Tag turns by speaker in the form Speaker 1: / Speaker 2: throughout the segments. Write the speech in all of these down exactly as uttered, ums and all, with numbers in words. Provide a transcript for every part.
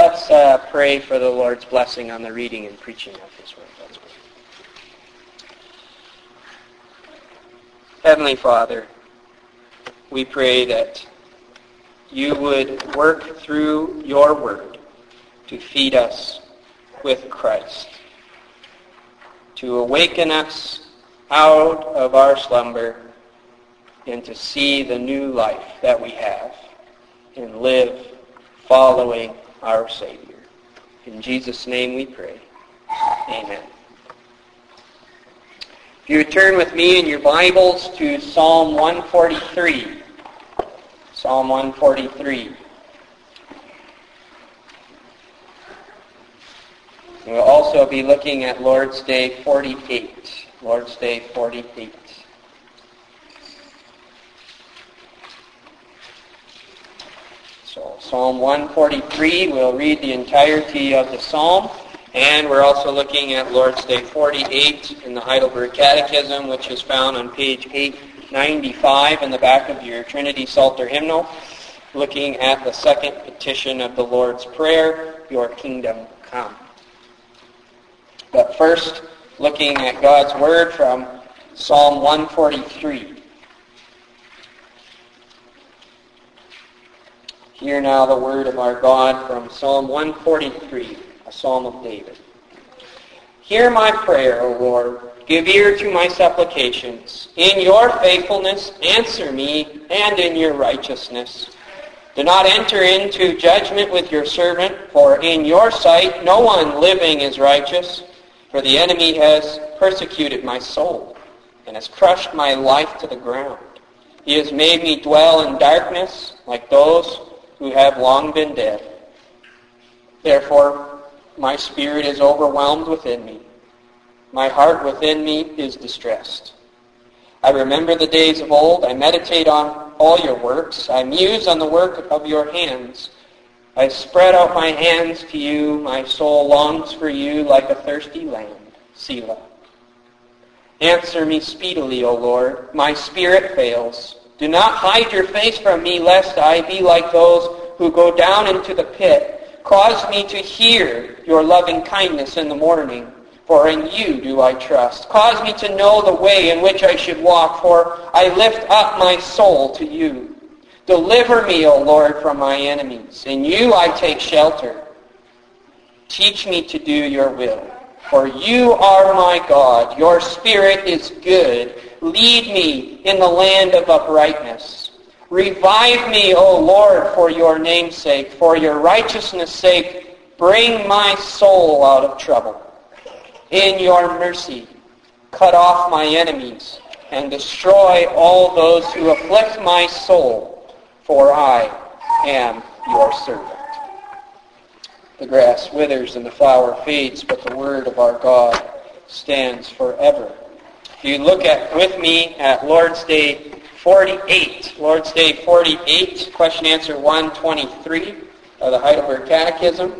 Speaker 1: let's uh, pray for the Lord's blessing on the reading and preaching of His Word. Let's pray. Heavenly Father, we pray that You would work through Your Word to feed us with Christ, to awaken us out of our slumber and to see the new life that we have and live following our Savior. In Jesus' name we pray. Amen. If you would turn with me in your Bibles to Psalm one forty-three. Psalm one forty-three. We'll also be looking at Lord's Day forty-eight. Lord's Day forty-eight. So Psalm one forty-three, we'll read the entirety of the psalm, and we're also looking at Lord's Day forty-eight in the Heidelberg Catechism, which is found on page eight ninety-five in the back of your Trinity Psalter hymnal, looking at the second petition of the Lord's Prayer, Your Kingdom Come. But first, looking at God's Word from Psalm one forty-three. Hear now the word of our God from Psalm one forty-three, a psalm of David. Hear my prayer, O Lord. Give ear to my supplications. In your faithfulness answer me, and in your righteousness. Do not enter into judgment with your servant, for in your sight no one living is righteous. For the enemy has persecuted my soul, and has crushed my life to the ground. He has made me dwell in darkness, like those who have long been dead. Therefore, my spirit is overwhelmed within me. My heart within me is distressed. I remember the days of old. I meditate on all your works. I muse on the work of your hands. I spread out my hands to you. My soul longs for you like a thirsty land. Selah. Answer me speedily, O Lord. My spirit fails. Do not hide your face from me, lest I be like those who go down into the pit. Cause me to hear your loving kindness in the morning, for in you do I trust. Cause me to know the way in which I should walk, for I lift up my soul to you. Deliver me, O Lord, from my enemies. In you I take shelter. Teach me to do your will, for you are my God. Your spirit is good. Lead me in the land of uprightness. Revive me, O Lord, for your name's sake. For your righteousness' sake, bring my soul out of trouble. In your mercy, cut off my enemies and destroy all those who afflict my soul, for I am your servant. The grass withers and the flower fades, but the word of our God stands forever. If you look at with me at Lord's Day forty-eight, Lord's Day forty-eight, question answer one twenty-three of the Heidelberg Catechism,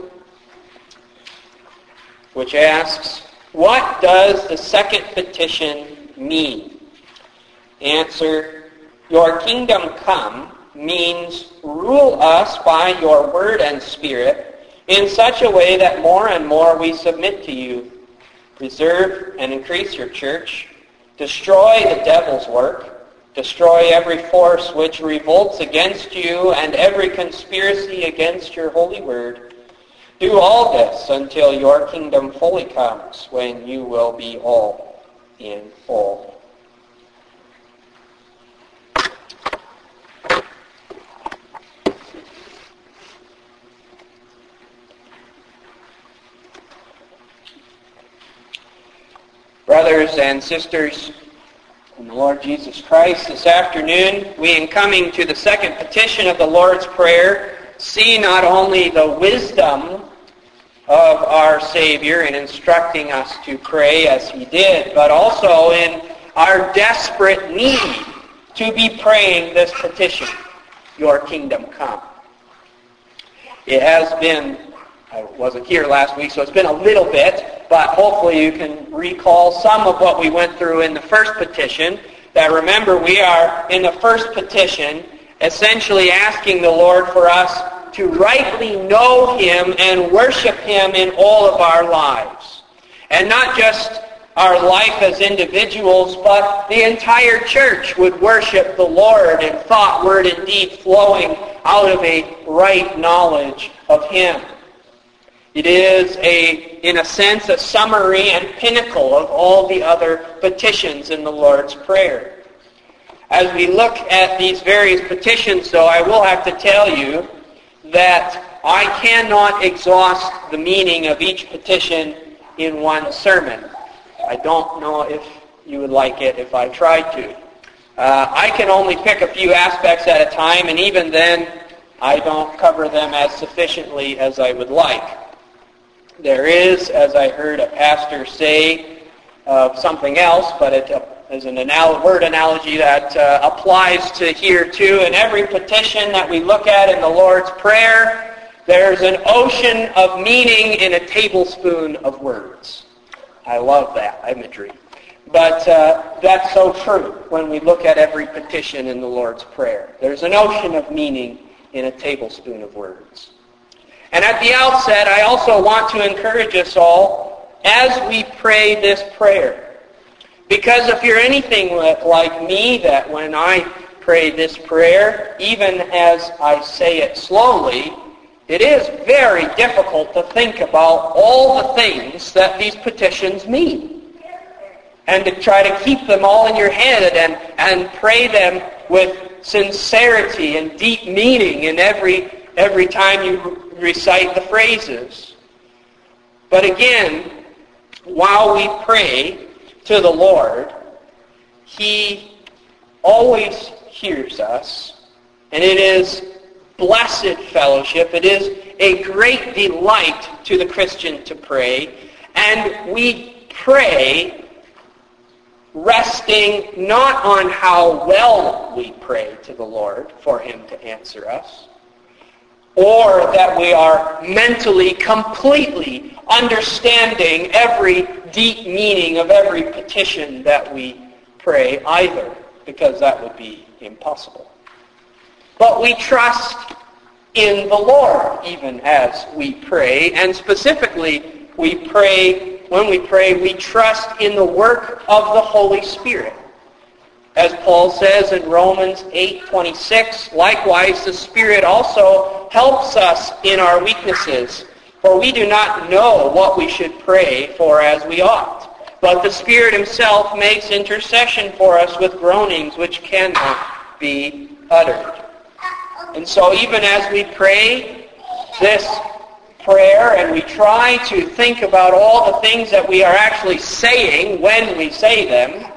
Speaker 1: which asks, what does the second petition mean? Answer, your kingdom come means rule us by your word and spirit in such a way that more and more we submit to you. Preserve and increase your church. Destroy the devil's work. Destroy every force which revolts against you and every conspiracy against your holy word. Do all this until your kingdom fully comes, when you will be all in all. Brothers and sisters in the Lord Jesus Christ, this afternoon we, in coming to the second petition of the Lord's Prayer, see not only the wisdom of our Savior in instructing us to pray as He did, but also in our desperate need to be praying this petition, your kingdom come. It has been, I wasn't here last week, so it's been a little bit, but hopefully you can recall some of what we went through in the first petition. That remember, we are in the first petition essentially asking the Lord for us to rightly know Him and worship Him in all of our lives. And not just our life as individuals, but the entire church would worship the Lord in thought, word, and deed, flowing out of a right knowledge of Him. It is, a, in a sense, a summary and pinnacle of all the other petitions in the Lord's Prayer. As we look at these various petitions, though, I will have to tell you that I cannot exhaust the meaning of each petition in one sermon. I don't know if you would like it if I tried to. Uh, I can only pick a few aspects at a time, and even then, I don't cover them as sufficiently as I would like. There is, as I heard a pastor say, uh, something else, but it uh, is an anal- word analogy that uh, applies to here too. In every petition that we look at in the Lord's Prayer, there's an ocean of meaning in a tablespoon of words. I love that imagery. But uh, that's so true when we look at every petition in the Lord's Prayer. There's an ocean of meaning in a tablespoon of words. And at the outset, I also want to encourage us all as we pray this prayer. Because if you're anything like me, that when I pray this prayer, even as I say it slowly, it is very difficult to think about all the things that these petitions mean. And to try to keep them all in your head and, and pray them with sincerity and deep meaning in every every time you recite the phrases. But again, while we pray to the Lord, He always hears us, and it is blessed fellowship. It is a great delight to the Christian to pray, and we pray resting not on how well we pray to the Lord for Him to answer us, or that we are mentally, completely understanding every deep meaning of every petition that we pray either, because that would be impossible. But we trust in the Lord even as we pray, and specifically we pray, when we pray, we trust in the work of the Holy Spirit. As Paul says in Romans eight twenty-six, likewise the Spirit also helps us in our weaknesses, for we do not know what we should pray for as we ought. But the Spirit Himself makes intercession for us with groanings which cannot be uttered. And so even as we pray this prayer and we try to think about all the things that we are actually saying when we say them,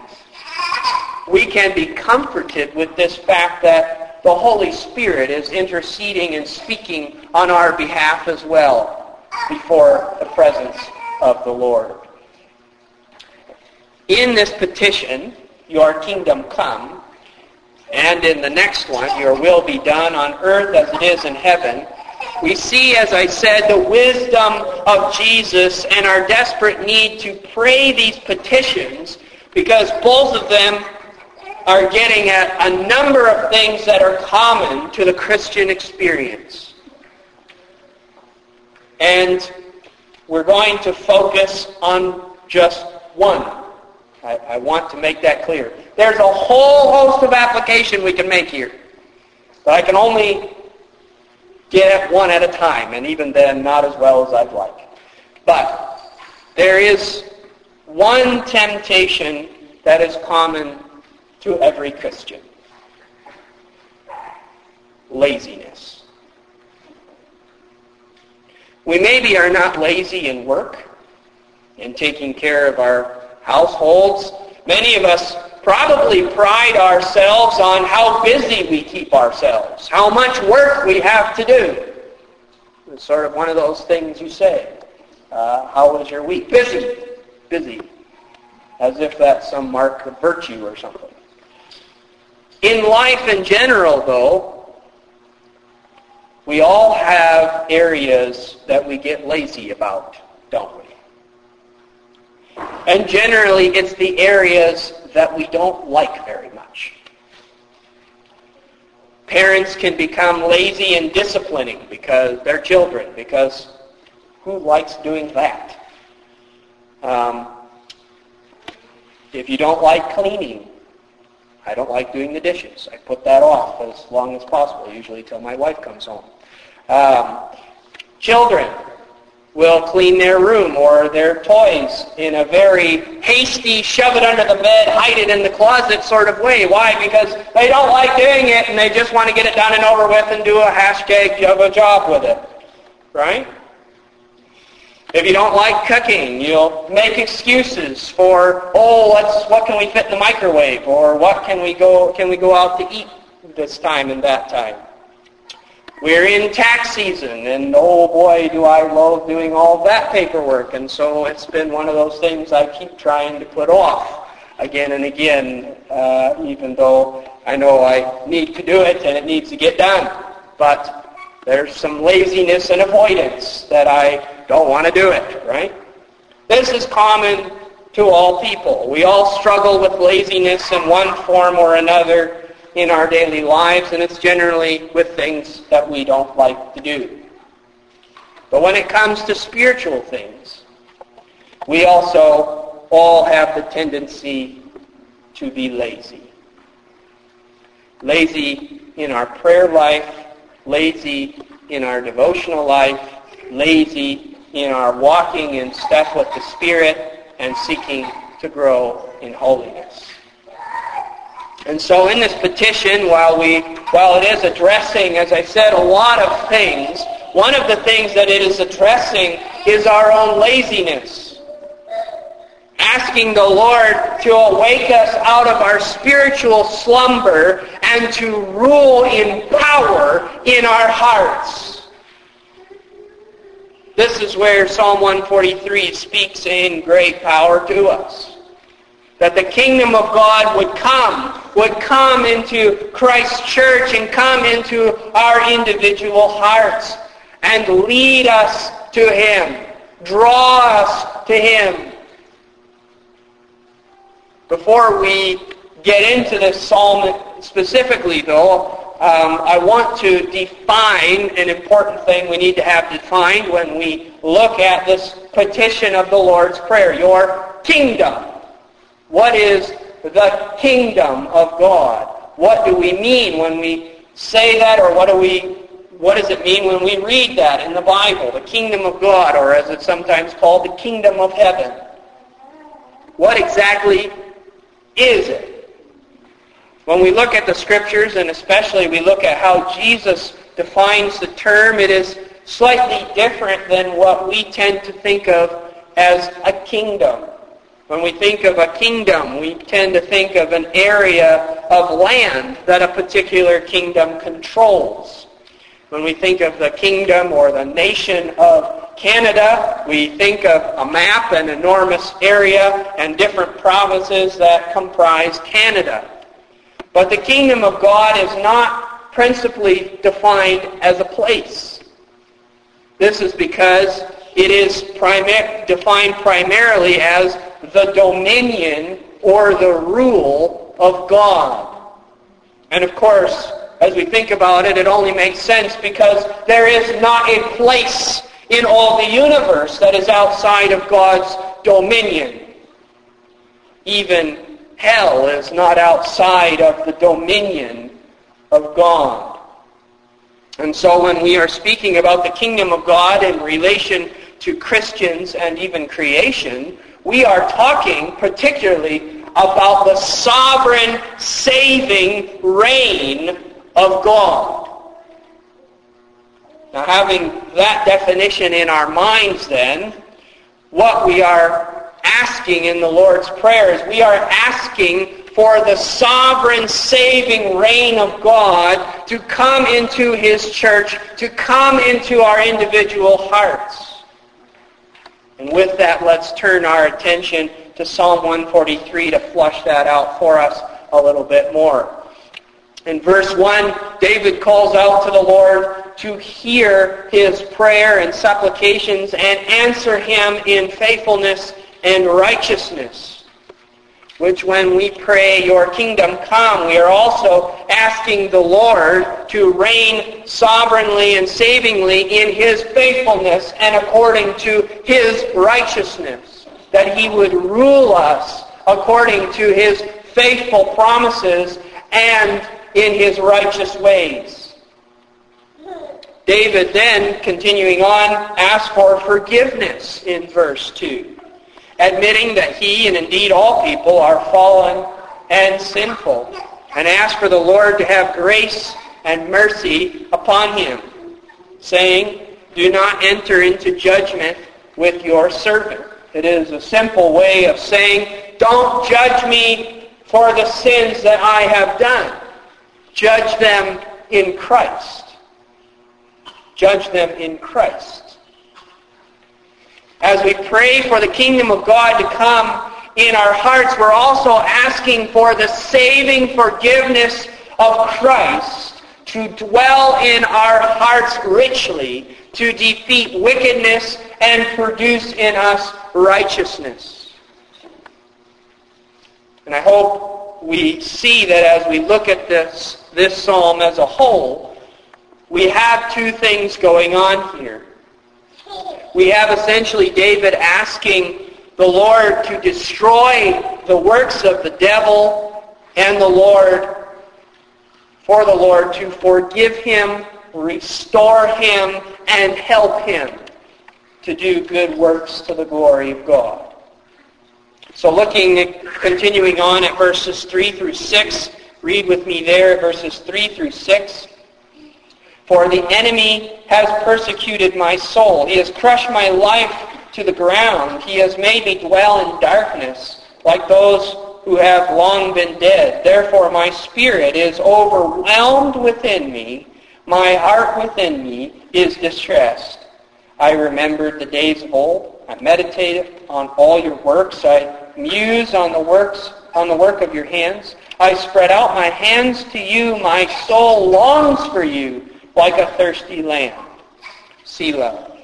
Speaker 1: we can be comforted with this fact that the Holy Spirit is interceding and speaking on our behalf as well before the presence of the Lord. In this petition, your kingdom come, and in the next one, your will be done on earth as it is in heaven, we see, as I said, the wisdom of Jesus and our desperate need to pray these petitions, because both of them are getting at a number of things that are common to the Christian experience. And we're going to focus on just one. I, I want to make that clear. There's a whole host of application we can make here, but I can only get at one at a time, and even then not as well as I'd like. But there is one temptation that is common to every Christian: laziness. We maybe are not lazy in work, in taking care of our households. Many of us probably pride ourselves on how busy we keep ourselves, how much work we have to do. It's sort of one of those things you say. Uh, how was your week? Busy. Busy. As if that's some mark of virtue or something. In life in general, though, we all have areas that we get lazy about, don't we? And generally, it's the areas that we don't like very much. Parents can become lazy in disciplining because their children, because who likes doing that? Um, if you don't like cleaning, I don't like doing the dishes. I put that off as long as possible, usually till my wife comes home. Um, children will clean their room or their toys in a very hasty, shove it under the bed, hide it in the closet sort of way. Why? Because they don't like doing it and they just want to get it done and over with and do a hashtag of a job with it. Right? If you don't like cooking, you'll make excuses for, oh, let's, what can we fit in the microwave? Or what can we go, can we go out to eat this time and that time? We're in tax season, and oh boy, do I love doing all that paperwork. And so it's been one of those things I keep trying to put off again and again, uh, even though I know I need to do it and it needs to get done. But there's some laziness and avoidance that I don't want to do it, right? This is common to all people. We all struggle with laziness in one form or another in our daily lives, and it's generally with things that we don't like to do. But when it comes to spiritual things, we also all have the tendency to be lazy. Lazy in our prayer life, lazy in our devotional life, lazy in our walking in step with the Spirit and seeking to grow in holiness. And so in this petition, while we, while it is addressing, as I said, a lot of things, one of the things that it is addressing is our own laziness. Asking the Lord to awake us out of our spiritual slumber and to rule in power in our hearts. This is where Psalm one forty-three speaks in great power to us. That the kingdom of God would come, would come into Christ's church and come into our individual hearts and lead us to Him, draw us to Him. Before we get into this psalm specifically, though, um, I want to define an important thing we need to have defined when we look at this petition of the Lord's Prayer, your kingdom. What is the kingdom of God? What do we mean when we say that, or what do we, what does it mean when we read that in the Bible? The kingdom of God, or as it's sometimes called, the kingdom of heaven. What exactly is it? When we look at the Scriptures, and especially we look at how Jesus defines the term, it is slightly different than what we tend to think of as a kingdom. When we think of a kingdom, we tend to think of an area of land that a particular kingdom controls. When we think of the kingdom or the nation of Canada, we think of a map, an enormous area, and different provinces that comprise Canada. But the kingdom of God is not principally defined as a place. This is because it is primar- defined primarily as the dominion or the rule of God. And of course, as we think about it, it only makes sense because there is not a place in all the universe that is outside of God's dominion. Even hell is not outside of the dominion of God. And so when we are speaking about the kingdom of God in relation to Christians and even creation, we are talking particularly about the sovereign, saving reign of God. Now, having that definition in our minds then, what we are asking in the Lord's Prayer is we are asking for the sovereign, saving reign of God to come into His church, to come into our individual hearts. And with that, let's turn our attention to Psalm one forty-three to flush that out for us a little bit more. In verse one, David calls out to the Lord to hear his prayer and supplications and answer him in faithfulness and righteousness. which when we pray, your kingdom come, we are also asking the Lord to reign sovereignly and savingly in his faithfulness and according to his righteousness, that he would rule us according to his faithful promises and in his righteous ways. David then, continuing on, asks for forgiveness in verse two, admitting that he and indeed all people are fallen and sinful, and asks for the Lord to have grace and mercy upon him, saying, do not enter into judgment with your servant. It is a simple way of saying, don't judge me for the sins that I have done. Judge them in Christ. Judge them in Christ. As we pray for the kingdom of God to come in our hearts, we're also asking for the saving forgiveness of Christ to dwell in our hearts richly, to defeat wickedness and produce in us righteousness. And I hope we see that as we look at this, this psalm as a whole, we have two things going on here. We have essentially David asking the Lord to destroy the works of the devil, and the Lord, for the Lord to forgive him, restore him, and help him to do good works to the glory of God. So looking, continuing on at verses three through six, read with me there, verses three through six. For the enemy has persecuted my soul. He has crushed my life to the ground. He has made me dwell in darkness, like those who have long been dead. Therefore my spirit is overwhelmed within me. My heart within me is distressed. I remembered the days of old. I meditated on all your works. I mused on the works, on the work of your hands. I spread out my hands to you. My soul longs for you, like a thirsty land. Selah.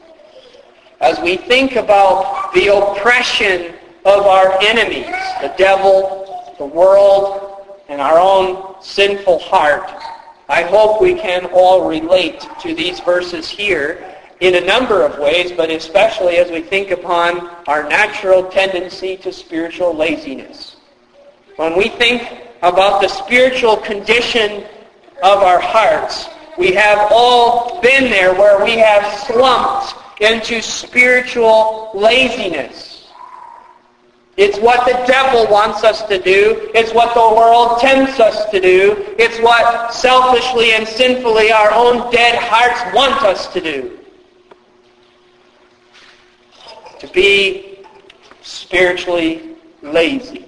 Speaker 1: As we think about the oppression of our enemies, the devil, the world, and our own sinful heart, I hope we can all relate to these verses here in a number of ways, but especially as we think upon our natural tendency to spiritual laziness. When we think about the spiritual condition of our hearts, we have all been there where we have slumped into spiritual laziness. It's what the devil wants us to do. It's what the world tempts us to do. It's what selfishly and sinfully our own dead hearts want us to do. To be spiritually lazy.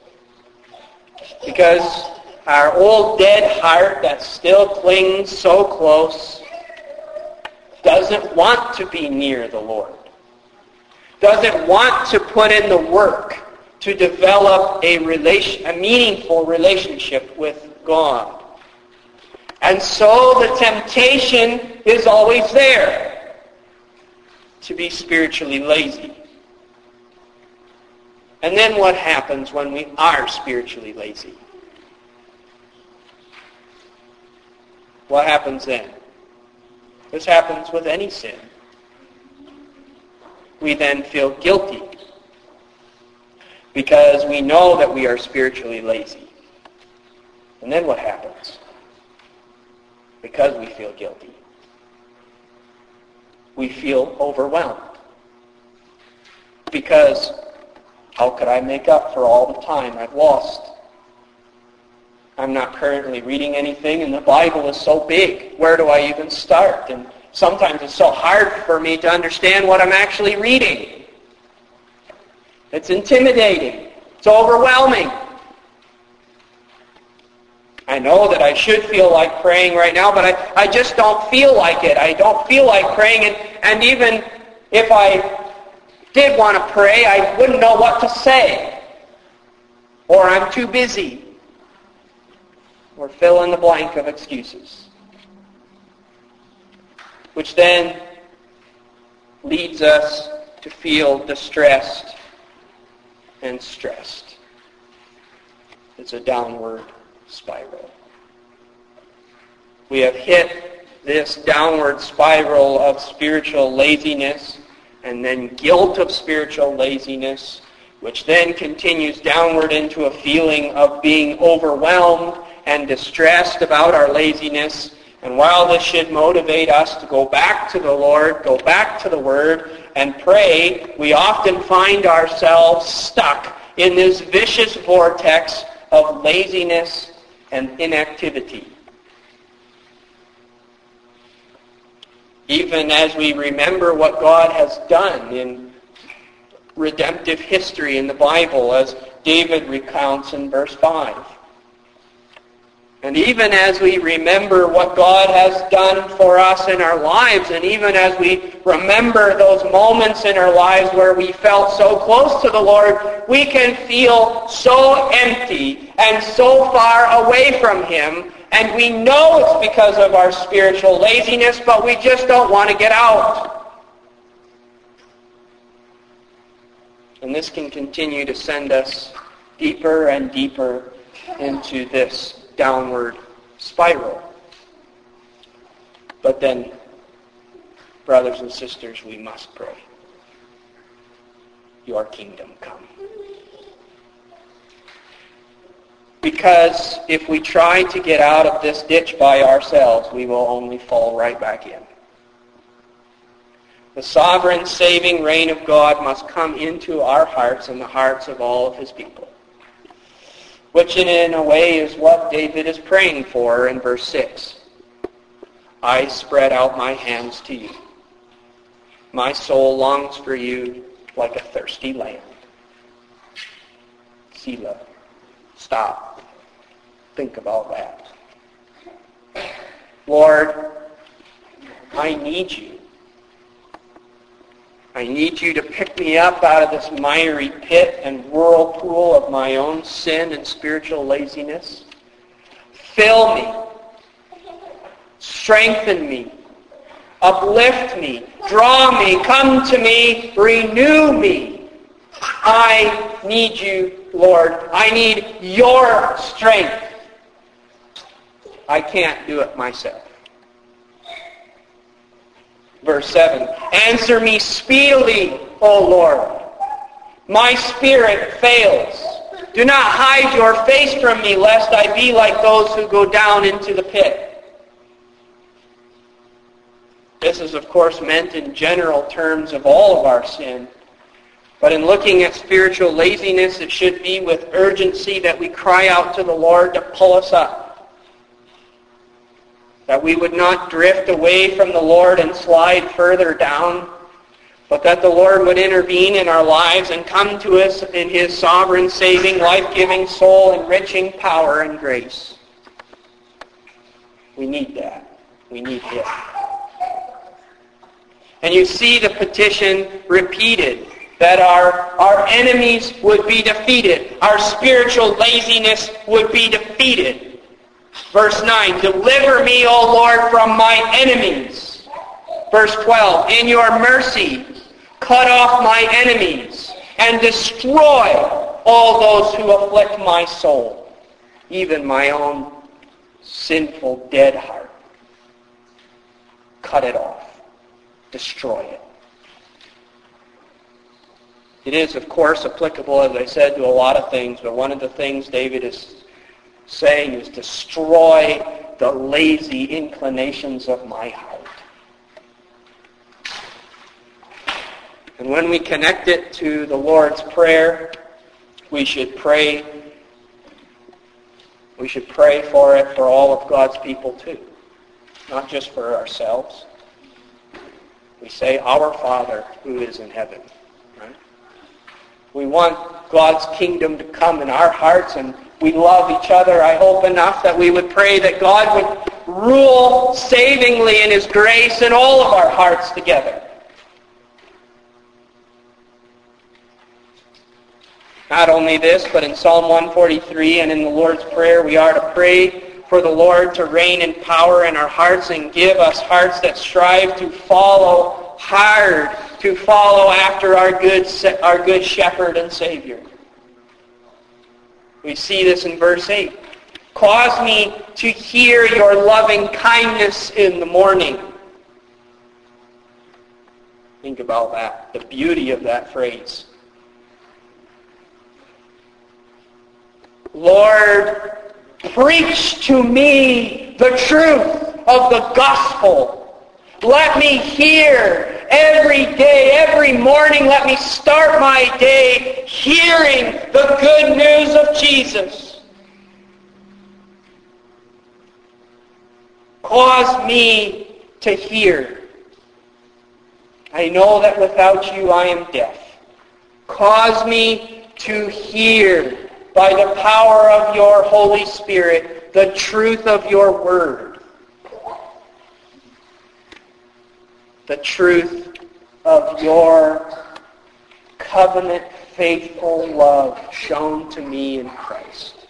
Speaker 1: Because our old dead heart that still clings so close doesn't want to be near the Lord. Doesn't want to put in the work to develop a relation, a meaningful relationship with God. And so the temptation is always there to be spiritually lazy. And then what happens when we are spiritually lazy? What happens then? This happens with any sin. We then feel guilty because we know that we are spiritually lazy. And then what happens? Because we feel guilty, we feel overwhelmed. Because how could I make up for all the time I've lost? I'm not currently reading anything, and the Bible is so big. Where do I even start? And sometimes it's so hard for me to understand what I'm actually reading. It's intimidating. It's overwhelming. I know that I should feel like praying right now, but I, I just don't feel like it. I don't feel like praying, and, and even if I did want to pray, I wouldn't know what to say. Or I'm too busy. Or fill in the blank of excuses. Which then leads us to feel distressed and stressed. It's a downward spiral. We have hit this downward spiral of spiritual laziness and then guilt of spiritual laziness, which then continues downward into a feeling of being overwhelmed and distressed about our laziness. And while this should motivate us to go back to the Lord, go back to the Word, and pray, we often find ourselves stuck in this vicious vortex of laziness and inactivity. Even as we remember what God has done in redemptive history in the Bible, as David recounts in verse five. And even as we remember what God has done for us in our lives, and even as we remember those moments in our lives where we felt so close to the Lord, we can feel so empty and so far away from Him, and we know it's because of our spiritual laziness, but we just don't want to get out. And this can continue to send us deeper and deeper into this downward spiral. But then, brothers and sisters, we must pray. Your kingdom come. Because if we try to get out of this ditch by ourselves, we will only fall right back in. The sovereign saving reign of God must come into our hearts and the hearts of all of His people, which in a way is what David is praying for in verse six. I spread out my hands to you. My soul longs for you like a thirsty land. Selah. Stop. Think about that. Lord, I need you. I need you to pick me up out of this miry pit and whirlpool of my own sin and spiritual laziness. Fill me. Strengthen me. Uplift me. Draw me. Come to me. Renew me. I need you, Lord. I need your strength. I can't do it myself. Verse seven, answer me speedily, O Lord. My spirit fails. Do not hide your face from me, lest I be like those who go down into the pit. This is, of course, meant in general terms of all of our sin. But in looking at spiritual laziness, it should be with urgency that we cry out to the Lord to pull us up. That we would not drift away from the Lord and slide further down, but that the Lord would intervene in our lives and come to us in His sovereign, saving, life-giving, soul-enriching power and grace. We need that. We need Him. And you see the petition repeated, that our, our enemies would be defeated. Our spiritual laziness would be defeated. Verse nine, deliver me, O Lord, from my enemies. Verse twelve, in your mercy, cut off my enemies and destroy all those who afflict my soul, even my own sinful, dead heart. Cut it off. Destroy it. It is, of course, applicable, as I said, to a lot of things, but one of the things David is saying is destroy the lazy inclinations of my heart. And when we connect it to the Lord's Prayer, we should pray we should pray for it for all of God's people too, not just for ourselves. We say, Our Father who is in heaven. Right? We want God's kingdom to come in our hearts, and we love each other, I hope, enough that we would pray that God would rule savingly in His grace in all of our hearts together. Not only this, but in Psalm one forty-three and in the Lord's Prayer, we are to pray for the Lord to reign in power in our hearts and give us hearts that strive to follow hard, to follow after our good, our good shepherd and Savior. We see this in verse eight. Cause me to hear your loving kindness in the morning. Think about that, the beauty of that phrase. Lord, preach to me the truth of the gospel. Let me hear every day, every morning, let me start my day hearing the good news of Jesus. Cause me to hear. I know that without you I am deaf. Cause me to hear by the power of your Holy Spirit the truth of your word. The truth of your covenant faithful love shown to me in Christ.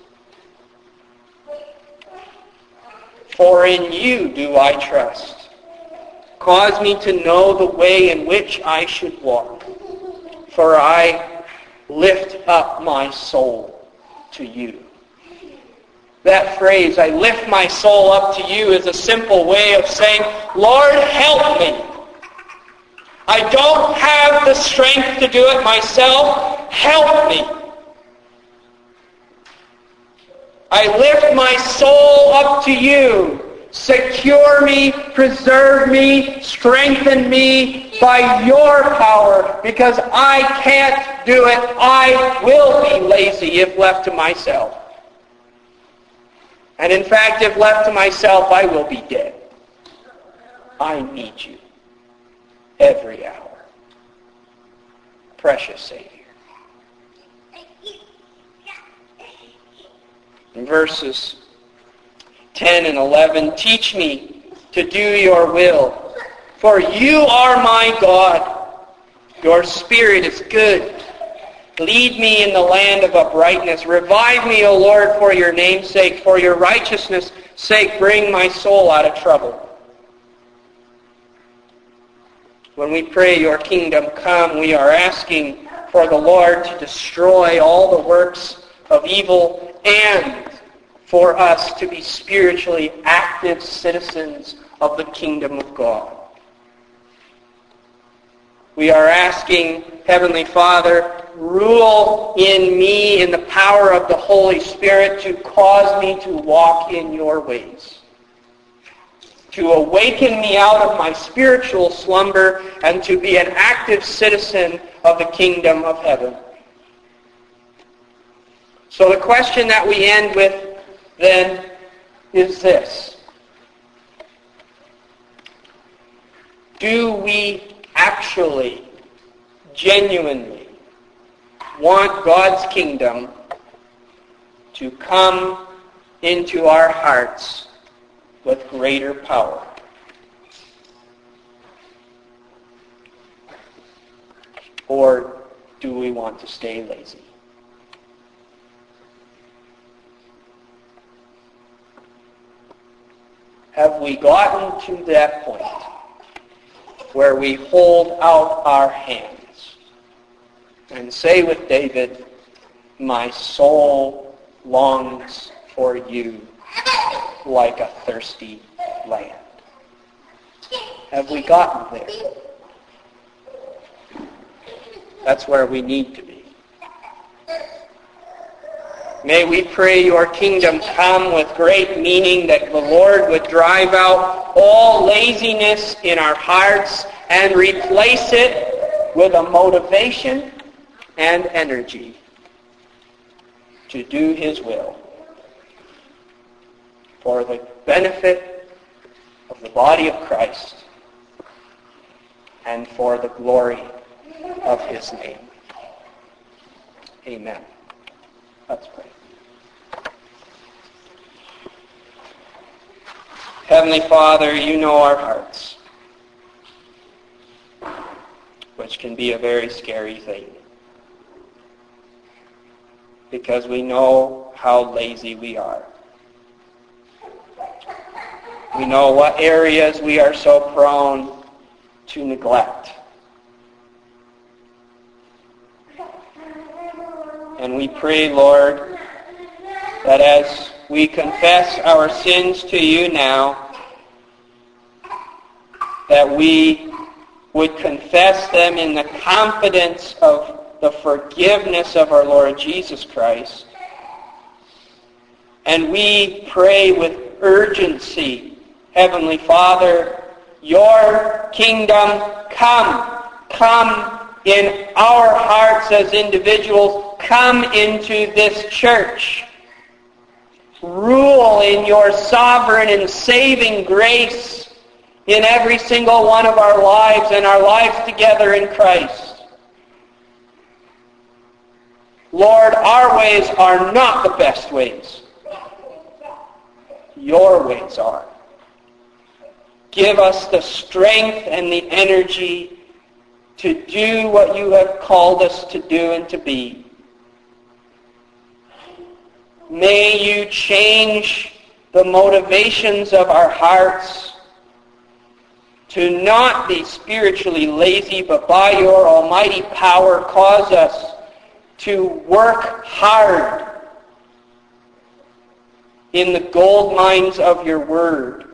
Speaker 1: For in you do I trust. Cause me to know the way in which I should walk, for I lift up my soul to you. That phrase, I lift my soul up to you, is a simple way of saying, Lord, help me. I don't have the strength to do it myself. Help me. I lift my soul up to you. Secure me, preserve me, strengthen me by your power, because I can't do it. I will be lazy if left to myself. And in fact, if left to myself, I will be dead. I need you every hour. Precious Savior. In verses ten and eleven, teach me to do your will, for you are my God. Your Spirit is good. Lead me in the land of uprightness. Revive me, O Lord, for your name's sake. For your righteousness' sake, bring my soul out of trouble. When we pray, your kingdom come, we are asking for the Lord to destroy all the works of evil and for us to be spiritually active citizens of the kingdom of God. We are asking, Heavenly Father, rule in me in the power of the Holy Spirit to cause me to walk in your ways, to awaken me out of my spiritual slumber and to be an active citizen of the kingdom of heaven. So the question that we end with then is this. Do we actually, genuinely want God's kingdom to come into our hearts with greater power? Or do we want to stay lazy? Have we gotten to that point where we hold out our hands and say with David, my soul longs for you like a thirsty land? Have we gotten there? That's where we need to be. May we pray your kingdom come with great meaning, that the Lord would drive out all laziness in our hearts and replace it with a motivation and energy to do his will for the benefit of the body of Christ and for the glory of his name. Amen. Let's pray. Heavenly Father, you know our hearts, which can be a very scary thing, because we know how lazy we are. We know what areas we are so prone to neglect. And we pray, Lord, that as we confess our sins to you now, that we would confess them in the confidence of the forgiveness of our Lord Jesus Christ. And we pray with urgency, Heavenly Father, your kingdom come. Come in our hearts as individuals. Come into this church. Rule in your sovereign and saving grace in every single one of our lives and our lives together in Christ. Lord, our ways are not the best ways. Your ways are. Give us the strength and the energy to do what you have called us to do and to be. May you change the motivations of our hearts to not be spiritually lazy, but by your almighty power cause us to work hard in the gold mines of your word.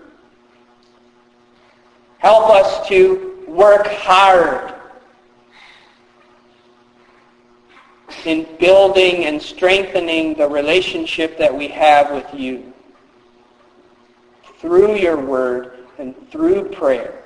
Speaker 1: Help us to work hard in building and strengthening the relationship that we have with you through your word and through prayer.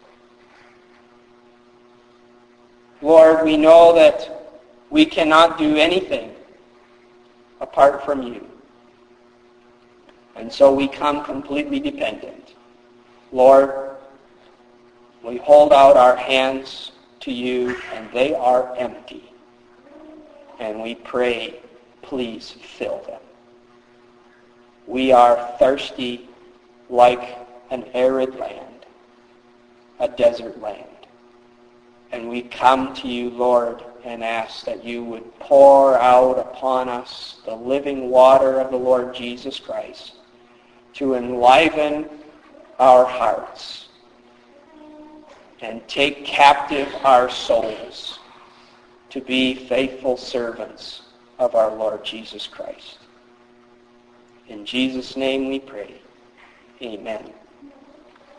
Speaker 1: Lord, we know that we cannot do anything apart from you. And so we come completely dependent. Lord, we hold out our hands to you, and they are empty. And we pray, please fill them. We are thirsty like an arid land, a desert land. And we come to you, Lord, and ask that you would pour out upon us the living water of the Lord Jesus Christ to enliven our hearts and take captive our souls to be faithful servants of our Lord Jesus Christ. In Jesus' name we pray. Amen.